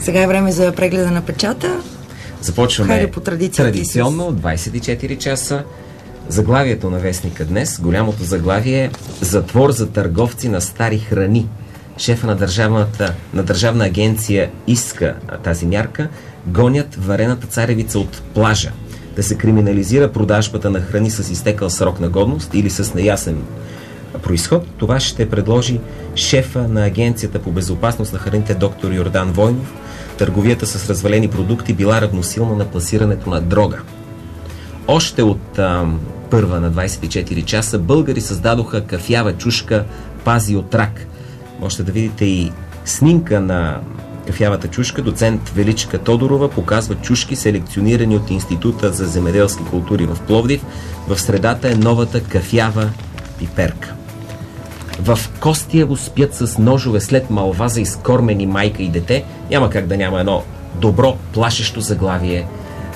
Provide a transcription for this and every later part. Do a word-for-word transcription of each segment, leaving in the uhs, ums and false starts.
Сега е време за прегледа на печата. Започваме по традиционно, двайсет и четири часа. Заглавието на вестника днес, голямото заглавие: затвор за търговци на стари храни. Шефа на, държавната, на държавна агенция иска тази мярка. Гонят варената царевица от плажа. Да се криминализира продажбата на храни с изтекал срок на годност или с неясен произход. Това ще предложи шефа на Агенцията по безопасност на храните доктор Йордан Войнов. Търговията с развалени продукти била равносилна на пласирането на дрога. Още от а, първа на двайсет и четири часа българи създадоха кафява чушка "Пази от рак". Можете да видите и снимка на кафявата чушка. Доцент Величка Тодорова показва чушки, селекционирани от Института за земеделски култури в Пловдив. В средата е новата кафява пиперка. В Костиево спят с ножове след малва за изкормени майка и дете. Няма как да няма едно добро, плашещо заглавие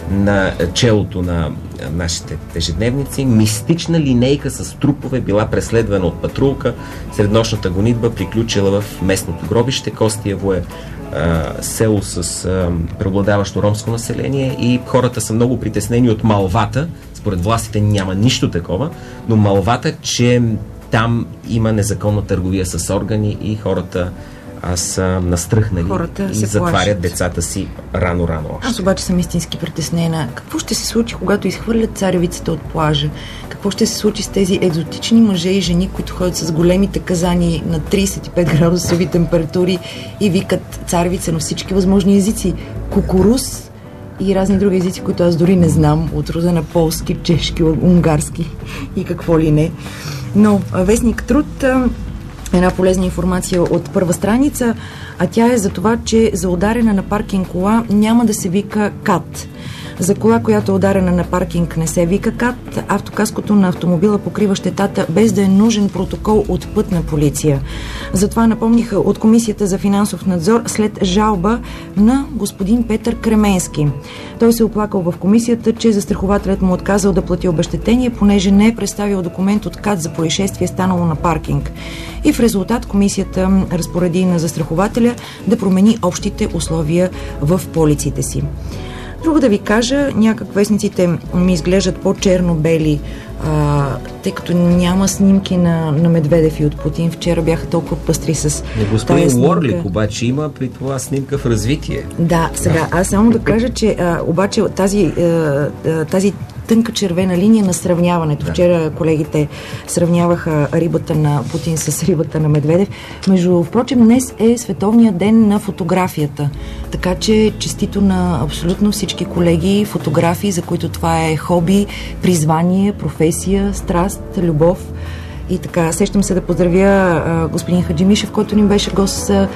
на челото на нашите ежедневници. Мистична линейка с трупове била преследвана от патрулка. Среднощната гонитба приключила в местното гробище. Костиево е а, село с а, преобладаващо ромско население и хората са много притеснени от малвата. Според властите няма нищо такова, но малвата, че там има незаконна търговия с органи и хората а, са настръхнали хората и затварят плашат децата си рано-рано още. Аз обаче съм истински притеснена. Какво ще се случи, когато изхвърлят царевицата от плажа? Какво ще се случи с тези екзотични мъже и жени, които ходят с големите казани на трийсет и пет градусови температури и викат царевица на всички възможни езици? Кукурус и разни други езици, които аз дори не знам, от рода на полски, чешки, унгарски и какво ли не. Но вестник Труд, една полезна информация от първа страница, а тя е за това, че за ударена на паркинг кола няма да се вика КАТ. За кола, която е ударена на паркинг, не се вика КАТ. Автокаското на автомобила покрива щетата, без да е нужен протокол от пътна полиция. Затова напомниха от Комисията за финансов надзор след жалба на господин Петър Кременски. Той се оплакал в комисията, че застрахователят му отказал да плати обезщетение, понеже не е представил документ от КАТ за происшествие, станало на паркинг. И в резултат комисията разпореди на застрахователя да промени общите условия в полиците си. Друго да ви кажа, някак вестниците ми изглеждат по-черно-бели, а, тъй като няма снимки на, на Медведев и от Путин. Вчера бяха толкова пъстри с не, господин Уорлик обаче има при това снимка в развитие. Да, сега, аз само да кажа, че а, обаче тази, а, тази тънка червена линия на сравняването. Да. Вчера колегите сравняваха рибата на Путин с рибата на Медведев. Между впрочем, днес е Световният ден на фотографията. Така че честито на абсолютно всички колеги фотографии, за които това е хоби, призвание, професия, страст, любов. И така, сещам се да поздравя а, господин Хаджимишев, който ни беше гост а,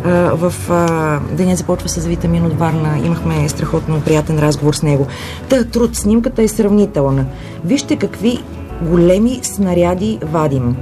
в а, Денят започва с Витамин от Варна. Имахме страхотно приятен разговор с него. Та, Труд, снимката е сравнителна. Вижте какви големи снаряди вадим.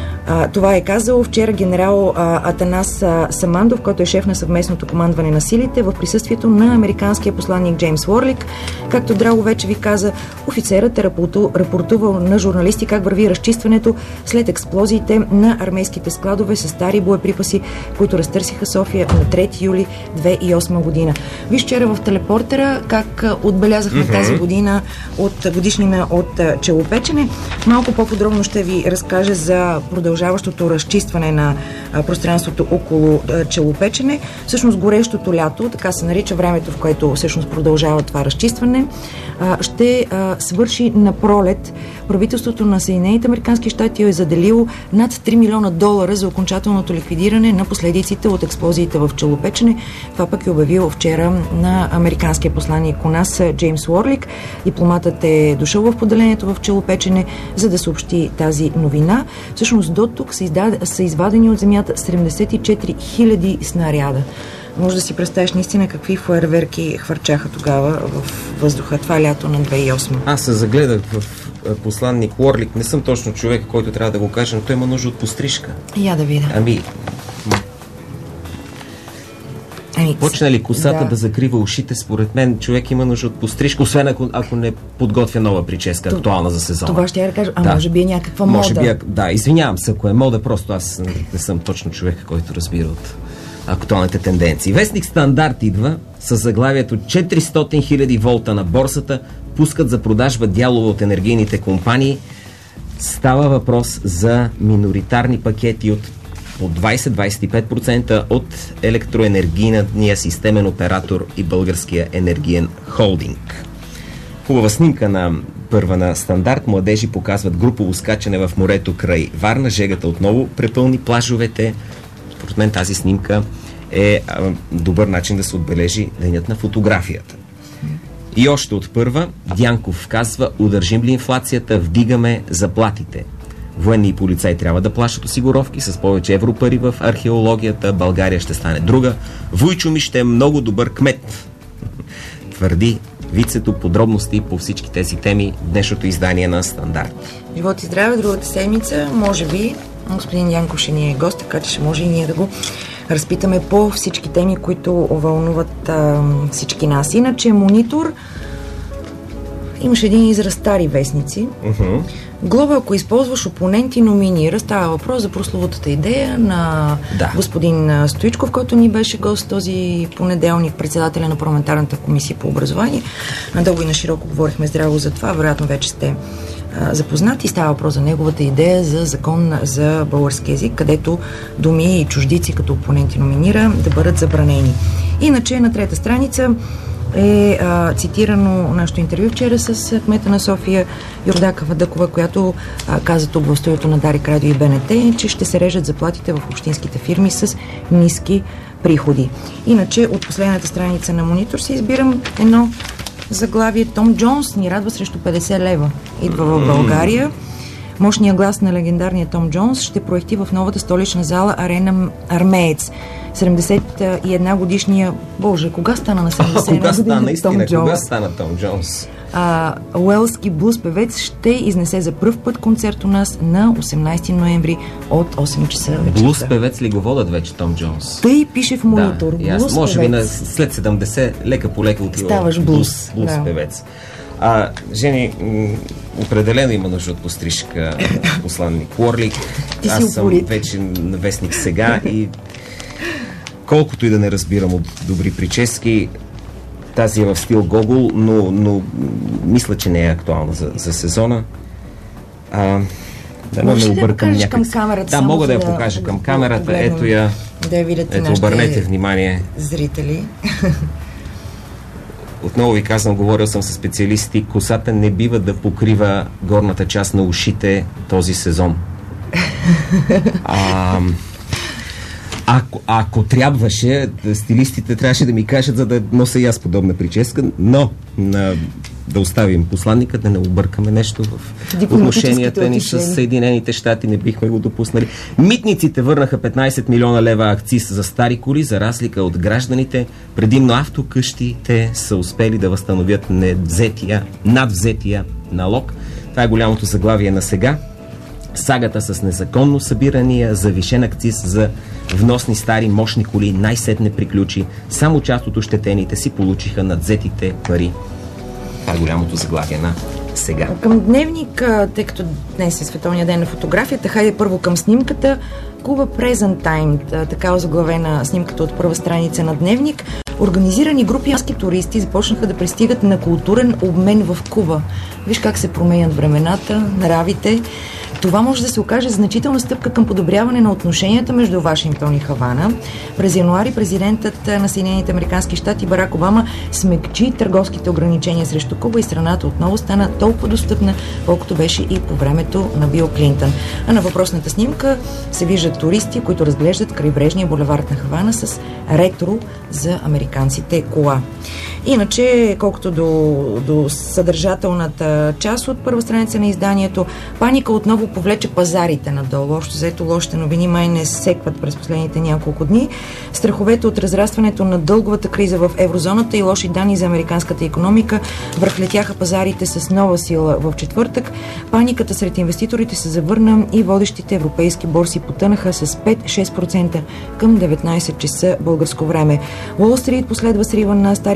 А, това е казал вчера генерал а, Атанас а, Самандов, който е шеф на съвместното командване на силите, в присъствието на американския посланник Джеймс Уорлик. Както Драго вече ви каза, офицерът е рапортувал на журналисти как върви разчистването след експлозиите на армейските складове с стари боеприпаси, които разтърсиха София на трети юли две хиляди и осма година. Виж вчера в телепортера как отбелязахме mm-hmm. тази година от годишнина от челопечене. Малко по-подробно ще ви разкажа за продължението продължаващото разчистване на а, пространството около а, челопечене. Всъщност горещото лято, така се нарича времето, в което всъщност продължава това разчистване, а, ще а, свърши на пролет. Правителството на Съединените американски щати е заделило над три милиона долара за окончателното ликвидиране на последиците от експлозиите в челопечене. Това пък е обявил вчера на американския посланник у нас Джеймс Уорлик. Дипломатът е дошъл в поделението в челопечене, за да съобщи тази новина. Всъщност до тук са, издад... са извадени от земята седемдесет и четири хиляди снаряда. Може да си представиш наистина какви фойерверки хвърчаха тогава в въздуха. Това е лято на две хиляди и осма. Аз се загледах в посланник Уорлик. Не съм точно човек, който трябва да го кажа, но той има нужда от пострижка. Я да видя. Ами... Ами, почна ли косата да. да закрива ушите, според мен човек има нужда от пострижка, освен ако, ако не подготвя нова прическа, актуална за сезона. Това ще я кажа, а да. може би е някаква може мода. Би, да, извинявам се, ако е мода, просто аз не, не съм точно човек, който разбира от актуалните тенденции. Вестник Стандарт идва с заглавието четиристотин хиляди волта на борсата, пускат за продажба дялове от енергийните компании. Става въпрос за миноритарни пакети от по двайсет до двайсет и пет процента от електроенергийния системен оператор и Българския енергиен холдинг. Хубава снимка на първа на Стандарт. Младежи показват групово скачане в морето край Варна. Жегата отново препълни плажовете. Според мен тази снимка е а, добър начин да се отбележи денят на фотографията. И още от първа, Дянков казва: удържим ли инфлацията, вдигаме заплатите. Военни и полицаи трябва да плащат осигуровки, с повече европари в археологията България ще стане друга. Войчо ми ще е много добър кмет, твърди вицето. Подробности по всички тези теми в днешното издание на Стандарт. Живот и здраве, другата седмица, може би, господин Дянков ще ни е гост, така че ще може и ние да го разпитаме по всички теми, които вълнуват а, всички нас. Иначе Монитор имаше един израз стари вестници. Uh-huh. Глоба, ако използваш опоненти, номинира. Става въпрос за прословутата идея на да. господин Стоичков, който ни беше гост този понеделник, председателя на парламентарната комисия по образование. Надълго и на широко говорихме здраво за това. Вероятно вече сте а, запознати. Става въпрос за неговата идея за закон за български език, където думи и чуждици като опоненти номинира да бъдат забранени. Иначе на трета страница е а, цитирано нашето интервю вчера с кмета на София Йордака Вадъкова, която а, каза тук в студиото на Дарик Радио и БНТ, че ще се режат заплатите в общинските фирми с ниски приходи. Иначе от последната страница на Монитор се избирам едно заглавие. Том Джонс ни радва срещу петдесет лева. Идва в България. Мощният глас на легендарния Том Джонс ще проекти в новата столична зала Арена Армеец. седемдесет и една годишния... Боже, кога стана на седемдесет и една годишния Том истина, Джонс? Кога стана Том Джонс? А, уелски блуз певец ще изнесе за пръв път концерт у нас на осемнайсети ноември от осем часа вечерта. Блуз певец ли го водят вече Том Джонс? Тъй пише в Монитор. Да, блуз може би на, след седемдесет лека по лека отива. Ставаш блуз. Блуз Да. певец. А, Жени, м- определено има нужда от пострижка посланник Уорлик. Аз съм упорит. Вече на вестник Сега и колкото и да не разбирам от добри прически, тази е в стил Гогол, но, но мисля, че не е актуална за, за сезона. А, да Може не да объркам покажеш някак... към камерата? Да, мога да я да покажа към да камерата. да Ето я. Да я видите. Ето, обърнете внимание. Зрители. Отново ви казвам, говорил съм с специалисти, косата не бива да покрива горната част на ушите този сезон. А, ако, ако трябваше, стилистите трябваше да ми кажат, за да нося и аз подобна прическа, но на, да оставим посланника, да не объркаме нещо в отношенията ни с Съединените щати, не бихме го допуснали. Митниците върнаха петнайсет милиона лева акциз за стари коли, за разлика от гражданите. Предимно автокъщите са успели да възстановят невзетия, надвзетия налог. Това е голямото заглавие на Сега. Сагата с незаконно събирания завишен акциз за вносни стари мощни коли най-сетне приключи. Само част от ощетените си получиха надвзетите пари. Това е голямото заглавие на Сега. Към дневник, тъй като днес е Световния ден на фотографията, хайде първо към снимката. Куба Present Time, такава заглавена снимката от първа страница на дневник. Организирани групи азиатски туристи започнаха да пристигат на културен обмен в Куба. Виж как се променят времената, нравите. Това може да се окаже значителна стъпка към подобряване на отношенията между Вашингтон и Хавана. През януари президентът на Съединените американски щати Барак Обама смекчи търговските ограничения срещу Куба и страната отново стана толкова достъпна, колкото беше и по времето на Бил Клинтън. А на въпросната снимка се виждат туристи, които разглеждат крайбрежния булевард на Хавана с ретро за американците кола. Иначе, колкото до, до съдържателната част от първа страница на изданието, паника отново повлече пазарите надолу. Общо взето лошите новини май не секват през последните няколко дни. Страховете от разрастването на дълговата криза в еврозоната и лоши данни за американската икономика връхлетяха пазарите с нова сила в четвъртък. Паниката сред инвеститорите се завърна и водещите европейски борси потънаха с пет до шест процента към деветнайсет часа българско време. Уолл Стрит последва срива на стария континент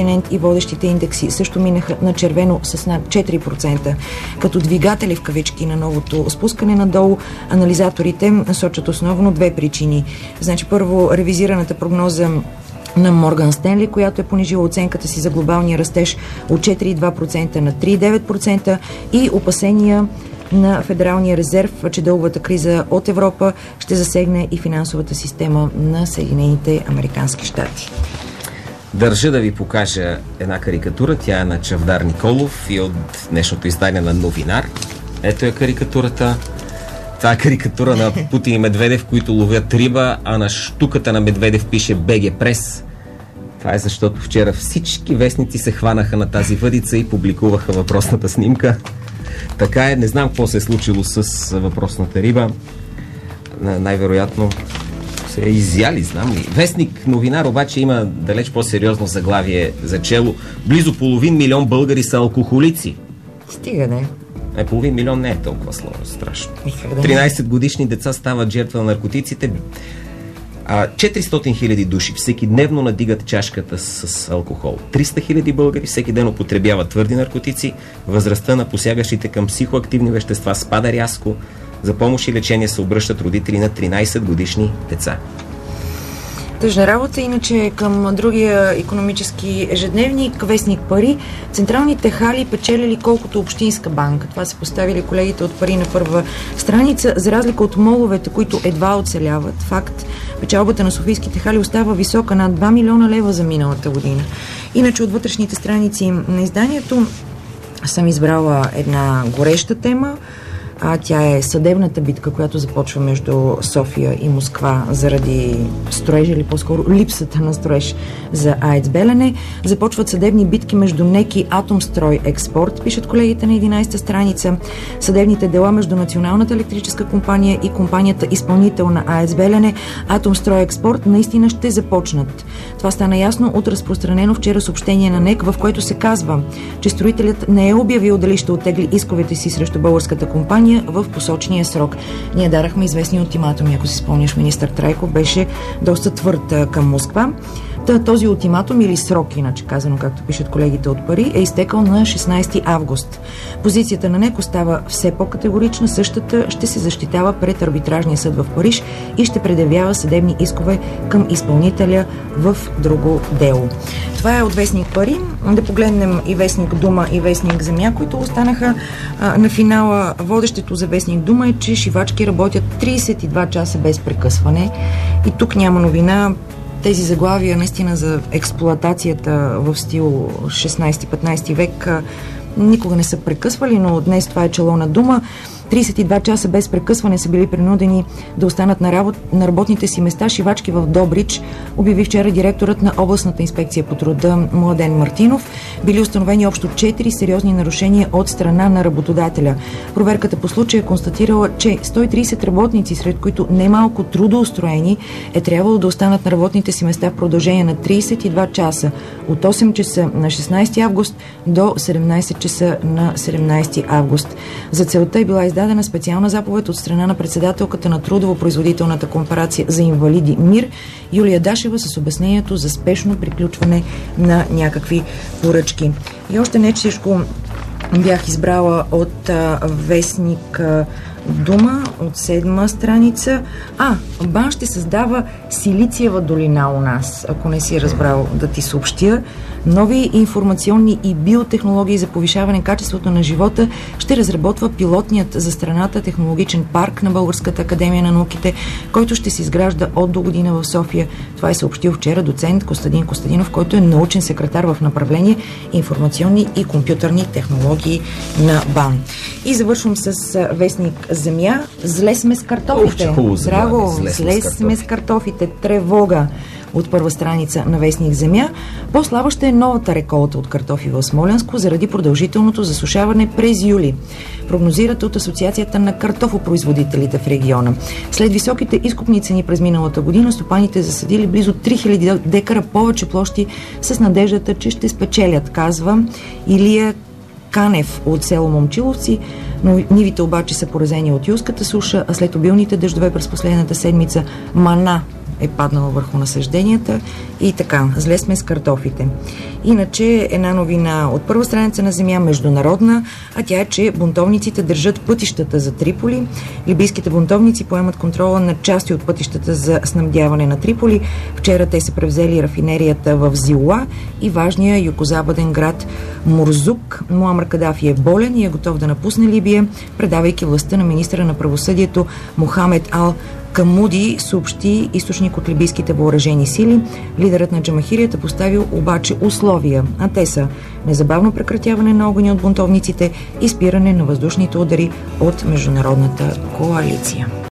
континент и водещите индекси също минаха на червено с над четири процента. Като двигатели в кавички на новото спускане надолу, анализаторите сочат основно две причини. Значи, първо, ревизираната прогноза на Морган Стенли, която е понижила оценката си за глобалния растеж от четири цяло и две процента на три цяло и девет процента и опасения на Федералния резерв, че дълговата криза от Европа ще засегне и финансовата система на Съединените американски щати. Държа да ви покажа една карикатура. Тя е на Чавдар Николов и от днешното издание на Новинар. Ето е карикатурата. Това е карикатура на Путин и Медведев, които ловят риба, а на щуката на Медведев пише Б Г Прес. Това е защото вчера всички вестници се хванаха на тази въдица и публикуваха въпросната снимка. Така е, не знам какво се е случило с въпросната риба. Най-вероятно се е изяли, знам ли. Вестник Новинар обаче има далеч по-сериозно заглавие за чело. Близо половин милион българи са алкохолици. Стига, не. Е, половин милион не е толкова сложно, страшно. тринайсет годишни деца стават жертва на наркотиците. А, четиристотин хиляди души всеки дневно надигат чашката с алкохол. триста хиляди българи всеки ден употребяват твърди наркотици. Възрастта на посягащите към психоактивни вещества спада рязко. За помощ и лечение се обръщат родители на тринайсет годишни деца. Тъжна работа, иначе към другия икономически ежедневник, вестник Пари. Централните хали печелили колкото общинска банка. Това са поставили колегите от Пари на първа страница. За разлика от моловете, които едва оцеляват, факт, печалбата на софийските хали остава висока, над два милиона лева за миналата година. Иначе от вътрешните страници на изданието съм избрала една гореща тема. А тя е съдебната битка, която започва между София и Москва заради строежа или по-скоро липсата на строеж за АЕЦ Белене. Започват съдебни битки между НЕК и Атомстрой Експорт, пишат колегите на единайсета страница. Съдебните дела между Националната електрическа компания и компанията изпълнител на АЕЦ Белене, Атомстрой Експорт, наистина ще започнат. Това стана ясно от разпространено вчера съобщение на НЕК, в което се казва, че строителят не е обявил дали ще оттегли исковете си срещу българската компания в посочения срок. Ние дарахме известни ултиматуми, ако си спомняш, министър Трайков беше доста твърд към Москва. Този ултиматум или срок, иначе казано, както пишат колегите от Пари, е изтекал на шестнайсети август. Позицията на НЕК остава все по-категорична. Същата ще се защитава пред арбитражния съд в Париж и ще предявява съдебни искове към изпълнителя в друго дело. Това е от вестник Пари. Да погледнем и вестник Дума и вестник Земя, които останаха а, на финала. Водещето за вестник Дума е, че шивачки работят трийсет и два часа без прекъсване. И тук няма новина. Тези заглавия наистина за експлоатацията в стил шестнайсети-петнайсети век никога не са прекъсвали, но днес това е чело на Дума. трийсет и два часа без прекъсване са били принудени да останат на, работ... на работните си места шивачки в Добрич, обяви вчера директорът на областната инспекция по труда Младен Мартинов. Били установени общо четири сериозни нарушения от страна на работодателя. Проверката по случая е констатирала, че сто и трийсет работници, сред които немалко трудоустроени, е трябвало да останат на работните си места в продължение на трийсет и два часа от осем часа на шестнайсети август до седемнайсет часа на седемнайсети август. За целта е била издадена специална заповед от страна на председателката на трудово-производителната корпорация за инвалиди МИР Юлия Дашева с обяснението за спешно приключване на някакви поръчки. И още не всичко бях избрала от а, вестник а, Дума, от седма страница. А, БАН ще създава Силициева долина у нас, ако не си разбрал да ти съобщя. Нови информационни и биотехнологии за повишаване качеството на живота ще разработва пилотният за страната технологичен парк на Българската академия на науките, който ще се изгражда от до година в София. Това е съобщил вчера доцент Костадин Костадинов, който е научен секретар в направление информационни и компютърни технологии на БАН. И завършвам с вестник Земя. Зле сме с картофите. Драго, зле, зле сме с картофите. Тревога от първа страница на вестник Земя. По-слаба ще е новата реколта от картофи в Смолянско заради продължителното засушаване през юли. Прогнозират от Асоциацията на картофопроизводителите в региона. След високите изкупни цени през миналата година, стопаните засадили близо три хиляди декара повече площи с надеждата, че ще спечелят, казва Илия Канев от село Момчиловци, но нивите обаче са поразени от юлската суша, а след обилните дъждове през последната седмица мана е паднала върху насъжденията и така, зле сме с картофите. Иначе една новина от първа страница на Земя, международна, а тя е, че бунтовниците държат пътищата за Триполи. Либийските бунтовници поемат контрола на части от пътищата за снабдяване на Триполи. Вчера те са превзели рафинерията в Зиула и важния югозападен град Мурзук. Муамар Кадафи е болен и е готов да напусне Либия, предавайки властта на министра на правосъдието Мохамед Ал Камуди, съобщи източник от либийските въоръжени сили. Лидерът на джамахирията поставил обаче условия, а те са незабавно прекратяване на огъня от бунтовниците и спиране на въздушните удари от международната коалиция.